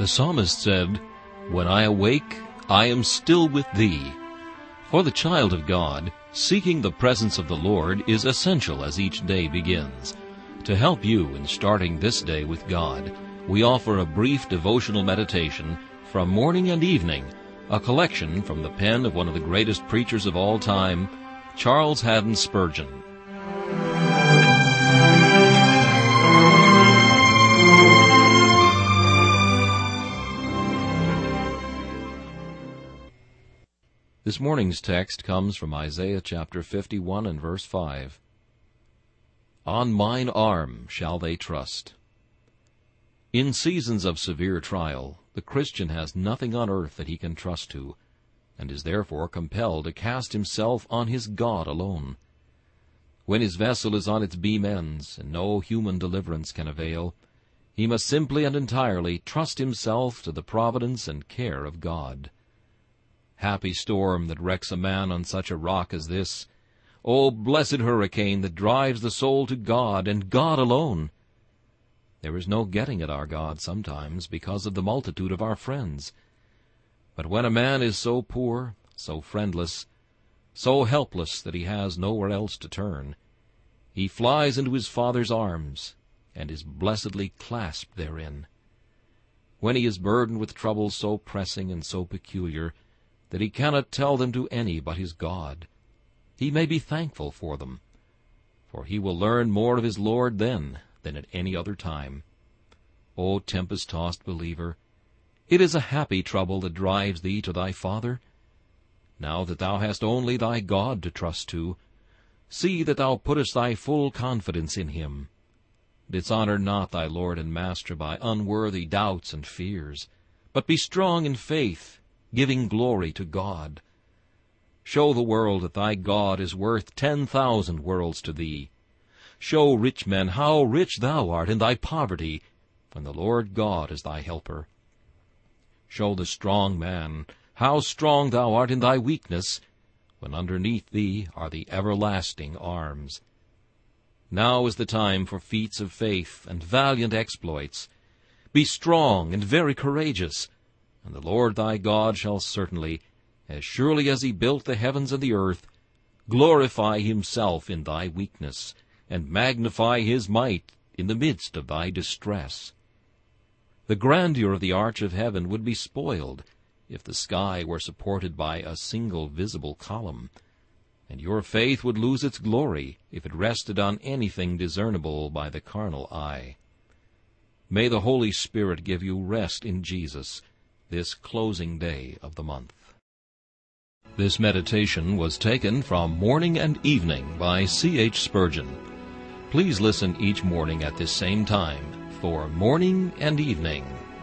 The psalmist said, "When I awake, I am still with thee." For the child of God, seeking the presence of the Lord is essential as each day begins. To help you in starting this day with God, we offer a brief devotional meditation from morning and evening, a collection from the pen of one of the greatest preachers of all time, Charles Haddon Spurgeon. This morning's text comes from Isaiah chapter 51 and verse 5. On mine arm shall they trust. In seasons of severe trial, the Christian has nothing on earth that he can trust to, and is therefore compelled to cast himself on his God alone. When his vessel is on its beam ends, and no human deliverance can avail, he must simply and entirely trust himself to the providence and care of God. Happy storm that wrecks a man on such a rock as this! O blessed hurricane that drives the soul to God, and God alone! There is no getting at our God sometimes because of the multitude of our friends. But when a man is so poor, so friendless, so helpless that he has nowhere else to turn, he flies into his Father's arms, and is blessedly clasped therein. When he is burdened with troubles so pressing and so peculiar that he cannot tell them to any but his God, he may be thankful for them, for he will learn more of his Lord then than at any other time. O tempest-tossed believer, it is a happy trouble that drives thee to thy Father. Now that thou hast only thy God to trust to, see that thou puttest thy full confidence in him. Dishonor not thy Lord and Master by unworthy doubts and fears, but be strong in faith, giving glory to God. Show the world that thy God is worth 10,000 worlds to thee. Show rich men how rich thou art in thy poverty, when the Lord God is thy helper. Show the strong man how strong thou art in thy weakness, when underneath thee are the everlasting arms. Now is the time for feats of faith and valiant exploits. Be strong and very courageous, and the Lord thy God shall certainly, as surely as he built the heavens and the earth, glorify himself in thy weakness, and magnify his might in the midst of thy distress. The grandeur of the arch of heaven would be spoiled if the sky were supported by a single visible column, and your faith would lose its glory if it rested on anything discernible by the carnal eye. May the Holy Spirit give you rest in Jesus this closing day of the month. This meditation was taken from Morning and Evening by C.H. Spurgeon. Please listen each morning at this same time for Morning and Evening.